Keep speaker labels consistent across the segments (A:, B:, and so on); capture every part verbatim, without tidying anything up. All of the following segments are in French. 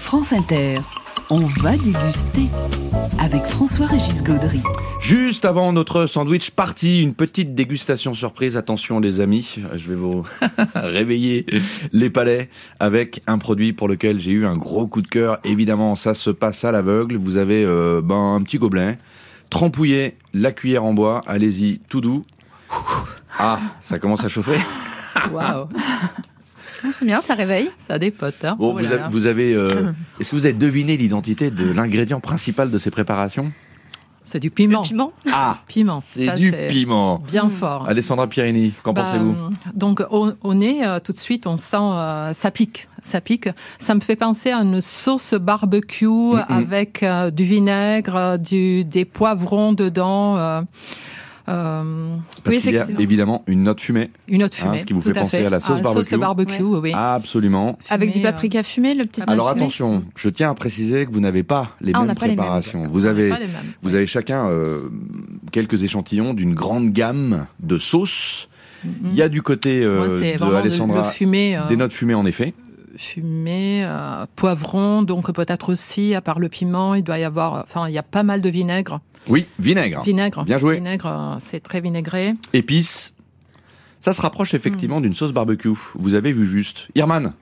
A: France Inter, on va déguster avec François-Régis Gaudry.
B: Juste avant notre sandwich party, une petite dégustation surprise. Attention les amis, je vais vous réveiller les palais avec un produit pour lequel j'ai eu un gros coup de cœur. Évidemment, ça se passe à l'aveugle. Vous avez euh, ben, un petit gobelet, trempouillez la cuillère en bois. Allez-y, tout doux. Ah, ça commence à chauffer.
C: Waouh.
D: C'est bien, ça réveille.
C: Ça dépote. Hein.
B: Bon,
C: Oh
B: vous,
C: là
B: avez,
C: là.
B: vous avez euh, est-ce que vous avez deviné l'identité de l'ingrédient principal de ces préparations?
C: C'est du piment.
D: Le piment.
B: Ah,
C: Piment.
B: c'est
C: Ça,
B: du
C: c'est
B: piment.
C: Bien fort.
B: Alessandra Pierini, qu'en
C: Bah,
B: pensez-vous?
C: Donc au, au nez, euh, tout de suite, on sent euh, ça pique, ça pique. Ça me fait penser à une sauce barbecue
B: Mm-mm.
C: avec euh, du vinaigre, euh, du, des poivrons dedans. Euh, euh,
B: Parce
C: oui,
B: qu'il y a
C: effectivement.
B: évidemment une note fumée.
C: Une autre
B: Hein,
C: fumée.
B: ce qui vous
C: tout
B: fait penser
C: fait.
B: à la sauce
C: Ah,
B: barbecue.
C: Sauce barbecue,
D: Ouais.
C: oui.
B: Absolument.
D: Avec du
C: Fumé,
D: paprika fumé, le petit
B: Alors
D: tomate fumé.
B: attention, je tiens à préciser que vous n'avez pas les
D: Ah, on
B: mêmes
D: n'a pas les mêmes.
B: préparations. Vous
C: On n'a
B: avez,
C: pas les mêmes.
B: vous avez chacun euh, quelques échantillons d'une grande gamme de sauces. Il y a du côté euh,
C: Moi, c'est
B: de
C: vraiment
B: Alessandra
C: le, le fumé. euh,
B: des notes fumées en effet.
C: Fumé, euh, poivron, donc peut-être aussi, à part le piment, il doit y avoir, enfin, il y a pas mal de vinaigre.
B: Oui, vinaigre.
C: Vinaigre.
B: Bien joué.
C: Vinaigre, euh, c'est très vinaigré.
B: Épices. Ça se rapproche effectivement
C: Hmm.
B: d'une sauce barbecue. Vous avez vu juste. Irman,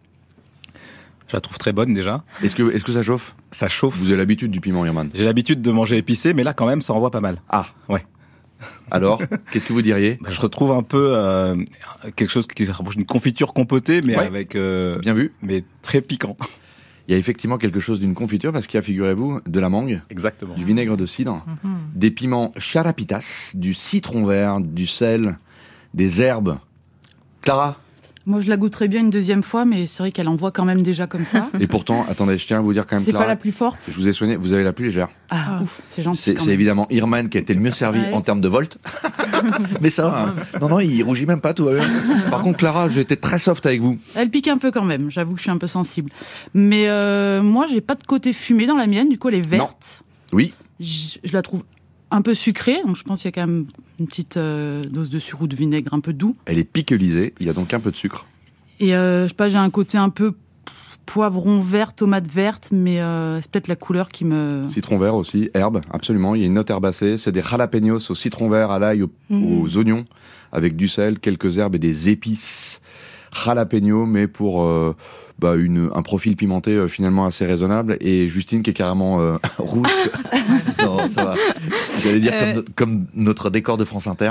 E: Je la trouve très bonne déjà.
B: est-ce que, est-ce que ça chauffe?
E: Ça chauffe.
B: Vous avez l'habitude du piment, Irman?
E: J'ai l'habitude de manger épicé, mais là quand même ça envoie pas mal.
B: Ah.
E: Ouais.
B: Alors, qu'est-ce que vous diriez?
E: Bah, je retrouve un peu euh, quelque chose qui se rapproche d'une confiture compotée, mais
B: Ouais.
E: avec euh,
B: Bien vu.
E: mais très piquant.
B: Il y a effectivement quelque chose d'une confiture parce qu'il y a, figurez-vous, de la mangue,
E: Exactement.
B: du vinaigre de cidre, des piments charapitas, du citron vert, du sel, des herbes. Clara?
F: Moi, je la goûterais bien une deuxième fois, mais c'est vrai qu'elle envoie quand même déjà comme ça.
B: Et pourtant, attendez, je tiens à vous dire quand même,
F: C'est
B: Clara,
F: pas la plus forte.
B: je vous ai soigné, vous avez la plus légère.
F: Ah,
C: Ah.
F: ouf, c'est gentil.
B: C'est
F: quand
B: c'est
F: même.
B: évidemment Irman qui a été le mieux servi
F: Ouais.
B: en termes de volt. Mais ça va. hein. Non, non, il rougit même pas, tout va bien. Par contre, Clara, j'ai été très soft avec vous.
F: Elle pique un peu quand même. J'avoue que je suis un peu sensible. Mais euh, moi, j'ai pas de côté fumé dans la mienne. Du coup, elle est verte.
B: Oui,
F: Je, je la trouve un peu sucrée. Donc, je pense qu'il y a quand même une petite euh, dose de sucre ou de vinaigre un peu doux.
B: elle est piquelisée, il y a donc un peu de sucre.
F: Et euh, je sais pas, j'ai un côté un peu poivron vert, tomate verte, mais euh, c'est peut-être la couleur qui me.
B: Citron vert aussi, herbe, absolument. Il y a une note herbacée. C'est des jalapenos au citron vert, à l'ail, au-
F: Mmh.
B: aux oignons, avec du sel, quelques herbes et des épices. Jalapeno, mais pour euh, bah, une, un profil pimenté euh, finalement assez raisonnable. Et Justine qui est carrément euh, rouge. Non, ça va. J'allais dire
D: Euh.
B: comme, no- comme notre décor de France Inter.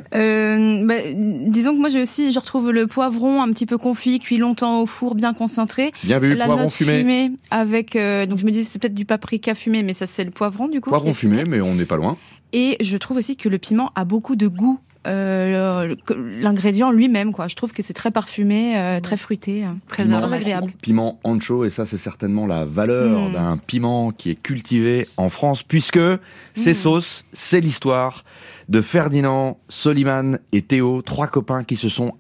D: Euh, bah, disons que moi j'ai aussi, je retrouve le poivron un petit peu confit, cuit longtemps au four, bien concentré.
B: Bien vu,
D: La
B: poivron
D: note
B: fumé.
D: fumée avec, euh, donc je me dis c'est peut-être du paprika fumé, mais ça c'est le poivron du coup. qui
B: Poivron
D: est fumé.
B: fumé, mais on n'est pas loin.
D: Et je trouve aussi que le piment a beaucoup de goût. Euh, le- le- l'ingrédient lui-même, quoi. Je trouve que c'est très parfumé, euh, très fruité, euh, très,
B: Piment.
D: très agréable.
B: Piment ancho, et ça c'est certainement la valeur
D: Mm.
B: d'un piment qui est cultivé en France, puisque ces
D: Mm.
B: sauces, c'est l'histoire de Ferdinand, Soliman et Théo, trois copains qui se sont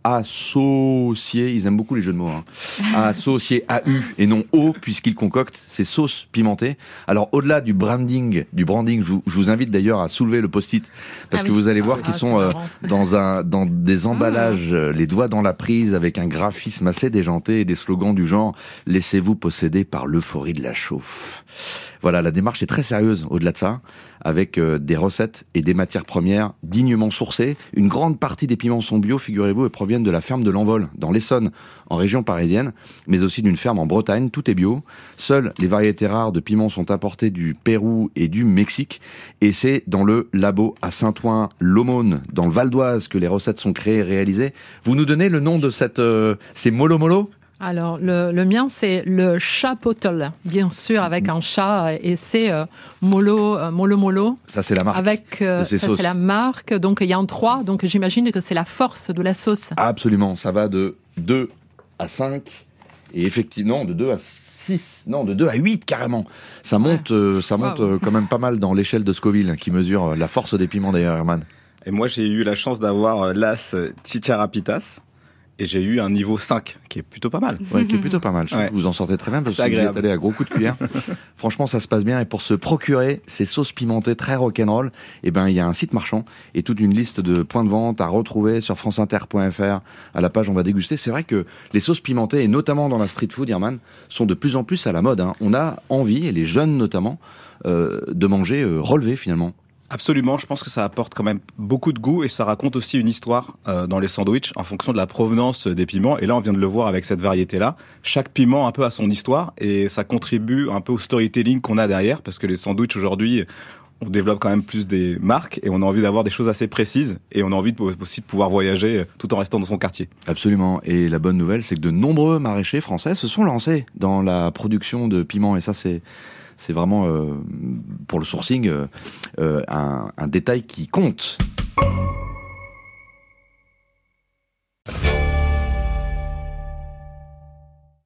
B: associés, ils aiment beaucoup les jeux de mots, hein, associés A U et non O, puisqu'ils concoctent ces sauces pimentées. Alors au-delà du branding, du branding, je vous, je vous invite d'ailleurs à soulever le post-it, parce
D: Ah
B: que
D: oui.
B: vous allez voir
C: Ah,
B: qu'ils
C: c'est
B: sont euh,
C: marrant.
B: dans, un, dans des emballages, euh, les doigts dans la prise, avec un graphisme assez déjanté et des slogans du genre « Laissez-vous posséder par l'euphorie de la chauffe ». Voilà, la démarche est très sérieuse au-delà de ça, avec euh, des recettes et des matières premières dignement sourcées. Une grande partie des piments sont bio, figurez-vous, et proviennent de la ferme de l'Envol, dans l'Essonne, en région parisienne, mais aussi d'une ferme en Bretagne, tout est bio. Seules les variétés rares de piments sont importées du Pérou et du Mexique, et c'est dans le labo à Saint-Ouen-l'Aumône, dans le Val d'Oise, que les recettes sont créées et réalisées. Vous nous donnez le nom de cette... Euh, c'est Molo Molo ?
C: Alors, le, le mien, c'est le chapotle, bien sûr, avec un chat, et c'est euh, Molo, euh, Molo Molo.
B: Ça, c'est la marque.
C: Avec, euh,
B: de ces
C: ça,
B: sauces.
C: c'est la marque. Donc, il y a un trois. Donc, j'imagine que c'est la force de la sauce.
B: Absolument, ça va de deux à cinq, et effectivement, de deux à six, non, de deux à huit carrément. Ça monte, euh, ça monte
C: Wow.
B: euh, quand même pas mal dans l'échelle de Scoville, qui mesure euh, la force des piments d'ailleurs, Herman.
E: Et moi j'ai eu la chance d'avoir euh, l'as Chicharapitas. et j'ai eu un niveau cinq, qui est plutôt pas mal.
B: Ouais, qui est plutôt pas mal. Je trouve
E: Ouais.
B: que vous en sortez très bien parce
E: C'est
B: que vous y êtes
E: agréable.
B: allé à gros coups de cuillère. Franchement, ça se passe bien. Et pour se procurer ces sauces pimentées très rock'n'roll, eh ben, il y a un site marchand et toute une liste de points de vente à retrouver sur franceinter point f r à la page On va déguster. C'est vrai que les sauces pimentées, et notamment dans la street food, Irman, sont de plus en plus à la mode, hein. On a envie, et les jeunes notamment, euh, de manger euh, relevé finalement.
E: Absolument, je pense que ça apporte quand même beaucoup de goût et ça raconte aussi une histoire euh, dans les sandwichs en fonction de la provenance des piments. Et là, on vient de le voir avec cette variété-là. Chaque piment un peu a son histoire et ça contribue un peu au storytelling qu'on a derrière parce que les sandwichs aujourd'hui, on développe quand même plus des marques et on a envie d'avoir des choses assez précises et on a envie de, aussi de pouvoir voyager tout en restant dans son quartier.
B: Absolument. Et la bonne nouvelle, c'est que de nombreux maraîchers français se sont lancés dans la production de piments. Et ça, c'est, c'est vraiment, euh, pour le sourcing, euh, euh, un, un détail qui compte.